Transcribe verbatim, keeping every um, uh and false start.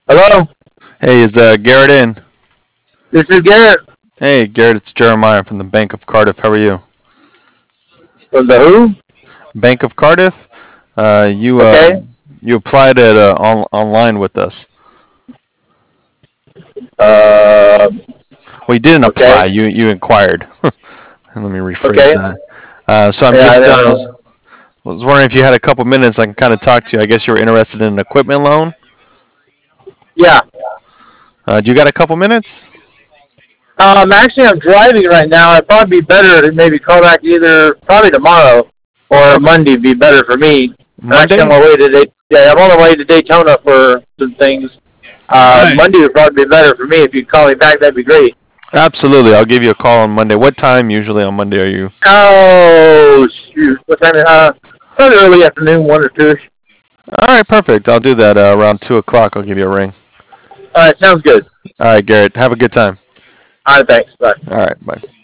Hello, Hey, is uh, Garrett in? this is Garrett Hey, Garrett, it's Jeremiah from the Bank of Cardiff. How are you? from the Who. Bank of Cardiff? Uh, you uh, Okay. you applied at uh, on, online with us. Uh, Well, you didn't okay. apply. You you inquired. Let me rephrase Okay. that. Uh, so I'm Yeah, I just didn't uh, was, know. was wondering if you had a couple minutes. I can kind of talk to you. I guess you were interested in an equipment loan. Yeah. Uh, do you got a couple minutes? Um, actually, I'm driving right now. It'd probably be better to maybe call back either probably tomorrow or Okay. Monday. Would be better for me. I'm actually on Monday? my way to Day- yeah, I'm on the way to Daytona for some things. All Uh, right. Monday would probably be better for me. If you call me back, that'd be great. Absolutely. I'll give you a call on Monday. What time usually on Monday are you? Oh shoot! What time? Uh, probably early afternoon, one or two. All right, perfect. I'll do that uh, around two o'clock. I'll give you a ring. All right, sounds good. All right, Garrett. Have a good time. All right, thanks. Bye. All right, bye.